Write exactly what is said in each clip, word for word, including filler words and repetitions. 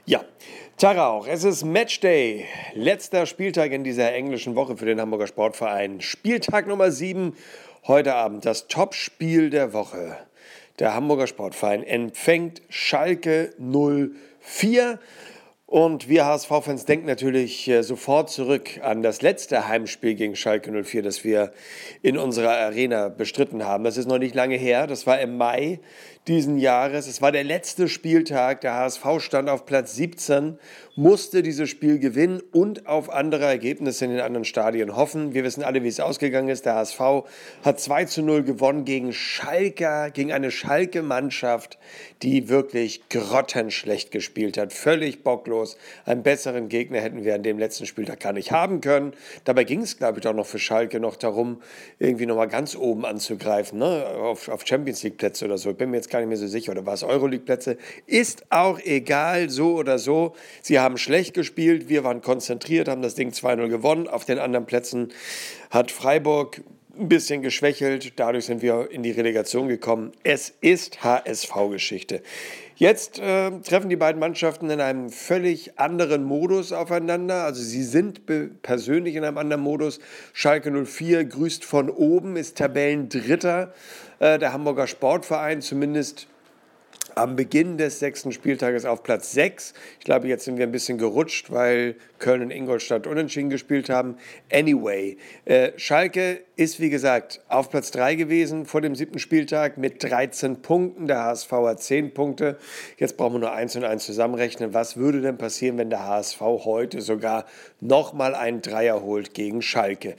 Ja, Tag auch. Es ist Matchday. Letzter Spieltag in dieser englischen Woche für den Hamburger Sportverein. Spieltag Nummer sieben. Heute Abend das Topspiel der Woche. Der Hamburger Sportverein empfängt Schalke null vier. Und wir H S V-Fans denken natürlich äh, sofort zurück an das letzte Heimspiel gegen Schalke null vier, das wir in unserer Arena bestritten haben. Das ist noch nicht lange her, das war im Mai diesen Jahres. Es war der letzte Spieltag, der H S V stand auf Platz siebzehn, musste dieses Spiel gewinnen und auf andere Ergebnisse in den anderen Stadien hoffen. Wir wissen alle, wie es ausgegangen ist. Der H S V hat zwei zu null gewonnen gegen Schalke, gegen eine Schalke-Mannschaft, die wirklich grottenschlecht gespielt hat, völlig bocklos. Einen besseren Gegner hätten wir an dem letzten Spieltag gar nicht haben können. Dabei ging es, glaube ich, auch noch für Schalke noch darum, irgendwie nochmal ganz oben anzugreifen, ne? auf, auf Champions-League-Plätze oder so. Ich bin mir jetzt gar nicht mehr so sicher. Oder war es Euroleague-Plätze? Ist auch egal, so oder so. Sie haben schlecht gespielt, wir waren konzentriert, haben das Ding zwei null gewonnen. Auf den anderen Plätzen hat Freiburg ein bisschen geschwächelt. Dadurch sind wir in die Relegation gekommen. Es ist H S V-Geschichte. Jetzt äh, treffen die beiden Mannschaften in einem völlig anderen Modus aufeinander. Also sie sind be- persönlich in einem anderen Modus. Schalke null vier grüßt von oben, ist Tabellendritter. Äh, der Hamburger Sportverein zumindest am Beginn des sechsten Spieltages auf Platz sechs. Ich glaube, jetzt sind wir ein bisschen gerutscht, weil Köln und Ingolstadt unentschieden gespielt haben. Anyway, äh, Schalke ist, wie gesagt, auf Platz drei gewesen vor dem siebten Spieltag mit dreizehn Punkten. Der H S V hat zehn Punkte. Jetzt brauchen wir nur eins und eins zusammenrechnen. Was würde denn passieren, wenn der H S V heute sogar nochmal einen Dreier holt gegen Schalke?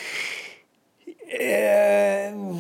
Ähm...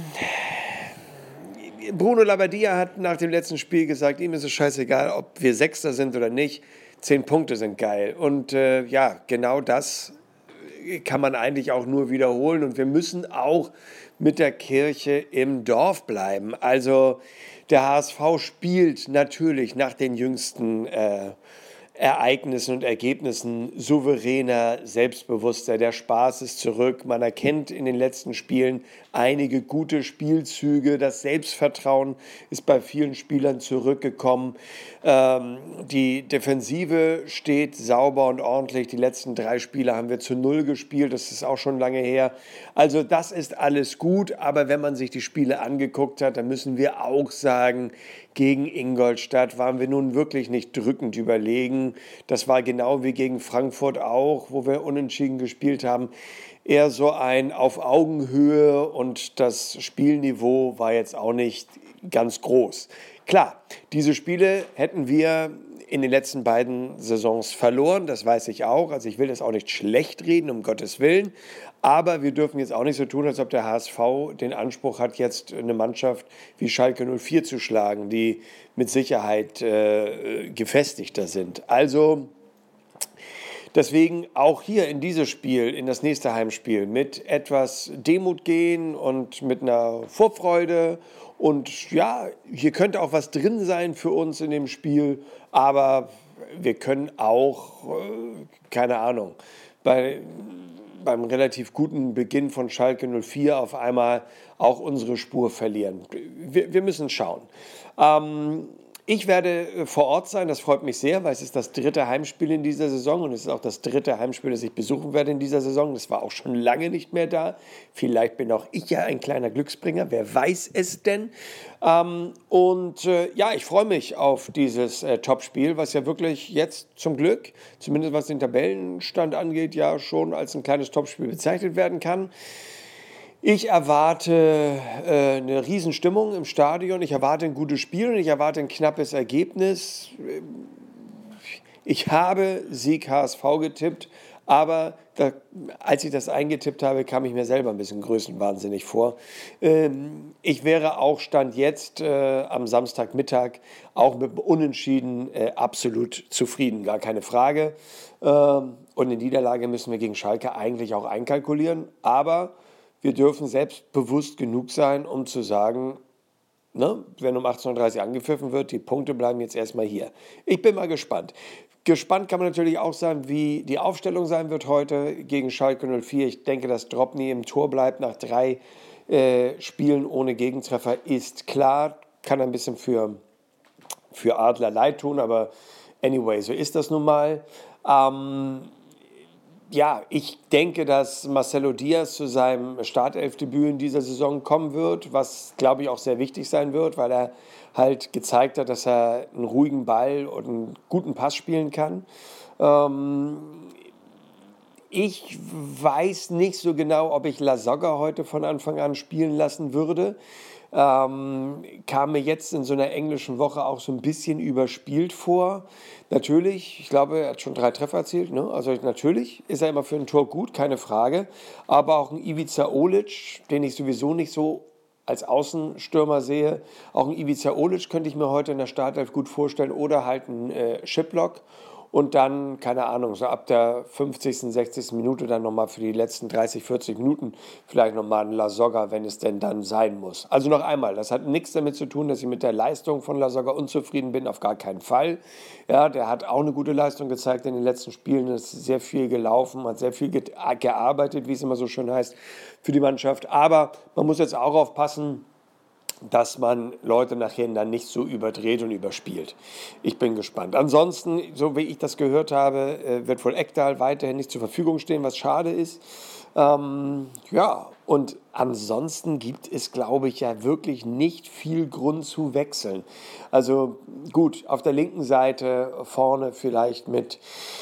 Bruno Labbadia hat nach dem letzten Spiel gesagt, ihm ist es scheißegal, ob wir Sechster sind oder nicht. Zehn Punkte sind geil. Und äh, ja, genau das kann man eigentlich auch nur wiederholen. Und wir müssen auch mit der Kirche im Dorf bleiben. Also der H S V spielt natürlich nach den jüngsten äh, Ereignissen und Ergebnissen souveräner, selbstbewusster. Der Spaß ist zurück. Man erkennt in den letzten Spielen einige gute Spielzüge. Das Selbstvertrauen ist bei vielen Spielern zurückgekommen. Ähm, die Defensive steht sauber und ordentlich. Die letzten drei Spiele haben wir zu null gespielt. Das ist auch schon lange her. Also das ist alles gut. Aber wenn man sich die Spiele angeguckt hat, dann müssen wir auch sagen, gegen Ingolstadt waren wir nun wirklich nicht drückend überlegen. Das war genau wie gegen Frankfurt auch, wo wir unentschieden gespielt haben. Eher so ein auf Augenhöhe und das Spielniveau war jetzt auch nicht ganz groß. Klar, diese Spiele hätten wir in den letzten beiden Saisons verloren, das weiß ich auch. Also ich will das auch nicht schlecht reden, um Gottes Willen. Aber wir dürfen jetzt auch nicht so tun, als ob der H S V den Anspruch hat, jetzt eine Mannschaft wie Schalke null vier zu schlagen, die mit Sicherheit äh, gefestigter sind. Also deswegen auch hier in dieses Spiel, in das nächste Heimspiel, mit etwas Demut gehen und mit einer Vorfreude. Und ja, hier könnte auch was drin sein für uns in dem Spiel, aber wir können auch, äh, keine Ahnung, bei, beim relativ guten Beginn von Schalke null vier auf einmal auch unsere Spur verlieren. Wir, wir müssen schauen. Ähm, Ich werde vor Ort sein, das freut mich sehr, weil es ist das dritte Heimspiel in dieser Saison und es ist auch das dritte Heimspiel, das ich besuchen werde in dieser Saison. Das war auch schon lange nicht mehr da. Vielleicht bin auch ich ja ein kleiner Glücksbringer, wer weiß es denn. Ähm, und äh, ja, ich freue mich auf dieses äh, Topspiel, was ja wirklich jetzt zum Glück, zumindest was den Tabellenstand angeht, ja schon als ein kleines Topspiel bezeichnet werden kann. Ich erwarte äh, eine Riesenstimmung im Stadion, ich erwarte ein gutes Spiel und ich erwarte ein knappes Ergebnis. Ich habe Sieg H S V getippt, aber da, als ich das eingetippt habe, kam ich mir selber ein bisschen größenwahnsinnig vor. Ähm, ich wäre auch Stand jetzt äh, am Samstagmittag auch mit dem Unentschieden äh, absolut zufrieden, gar keine Frage. Ähm, und eine Niederlage müssen wir gegen Schalke eigentlich auch einkalkulieren, aber wir dürfen selbstbewusst genug sein, um zu sagen, ne, wenn um achtzehn Uhr dreißig angepfiffen wird, die Punkte bleiben jetzt erstmal hier. Ich bin mal gespannt. Gespannt kann man natürlich auch sein, wie die Aufstellung sein wird heute gegen Schalke null vier. Ich denke, dass Drobny im Tor bleibt nach drei äh, Spielen ohne Gegentreffer, ist klar. Kann ein bisschen für, für Adler leid tun, aber anyway, so ist das nun mal. Ähm, ja, ich denke, dass Marcelo Diaz zu seinem Startelfdebüt in dieser Saison kommen wird, was, glaube ich, auch sehr wichtig sein wird, weil er halt gezeigt hat, dass er einen ruhigen Ball und einen guten Pass spielen kann. Ähm, ich weiß nicht so genau, ob ich Lasogga heute von Anfang an spielen lassen würde. Ähm, kam mir jetzt in so einer englischen Woche auch so ein bisschen überspielt vor. Natürlich, ich glaube, er hat schon drei Treffer erzielt. Ne? Also natürlich ist er immer für ein Tor gut, keine Frage. Aber auch ein Ivica Olic, den ich sowieso nicht so als Außenstürmer sehe. Auch ein Ivica Olic könnte ich mir heute in der Startelf gut vorstellen. Oder halt ein äh, Shiplock. Und dann, keine Ahnung, so ab der fünfzigsten, sechzigsten Minute dann nochmal für die letzten dreißig, vierzig Minuten vielleicht nochmal ein Lasogga, wenn es denn dann sein muss. Also noch einmal, das hat nichts damit zu tun, dass ich mit der Leistung von Lasogga unzufrieden bin, auf gar keinen Fall. Ja, der hat auch eine gute Leistung gezeigt in den letzten Spielen, ist sehr viel gelaufen, hat sehr viel ge- gearbeitet, wie es immer so schön heißt, für die Mannschaft. Aber man muss jetzt auch aufpassen, dass man Leute nachher dann nicht so überdreht und überspielt. Ich bin gespannt. Ansonsten, so wie ich das gehört habe, wird wohl Ekdal weiterhin nicht zur Verfügung stehen, was schade ist. Ähm, ja, und ansonsten gibt es, glaube ich, ja wirklich nicht viel Grund zu wechseln. Also gut, auf der linken Seite vorne vielleicht mit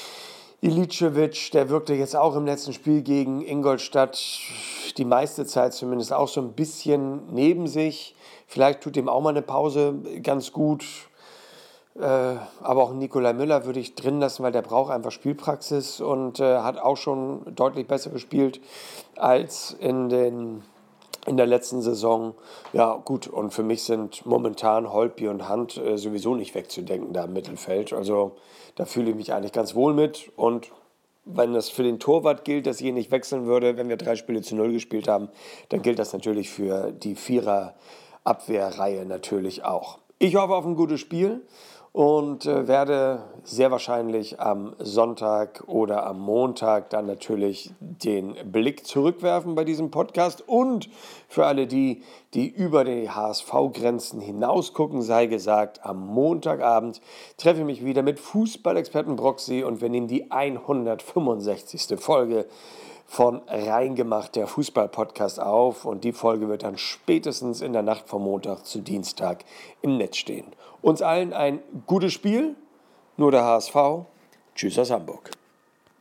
Ilicevic, der wirkte jetzt auch im letzten Spiel gegen Ingolstadt die meiste Zeit zumindest auch so ein bisschen neben sich. Vielleicht tut ihm auch mal eine Pause ganz gut. Äh, aber auch Nikolai Müller würde ich drin lassen, weil der braucht einfach Spielpraxis und äh, hat auch schon deutlich besser gespielt als in, den, in der letzten Saison. Ja, gut, und für mich sind momentan Holtby und Hand äh, sowieso nicht wegzudenken da im Mittelfeld. Also da fühle ich mich eigentlich ganz wohl mit. Und wenn das für den Torwart gilt, dass ich ihn nicht wechseln würde, wenn wir drei Spiele zu null gespielt haben, dann gilt das natürlich für die Vierer-Abwehrreihe natürlich auch. Ich hoffe auf ein gutes Spiel und äh, werde sehr wahrscheinlich am Sonntag oder am Montag dann natürlich den Blick zurückwerfen bei diesem Podcast. Und für alle die, die über die H S V-Grenzen hinaus gucken, sei gesagt, am Montagabend treffe ich mich wieder mit Fußballexperten Broxy und wir nehmen die hundertfünfundsechzigste Folge von Reingemacht, der Fußball-Podcast auf. Und die Folge wird dann spätestens in der Nacht vom Montag zu Dienstag im Netz stehen. Uns allen ein gutes Spiel, nur der H S V. Tschüss aus Hamburg.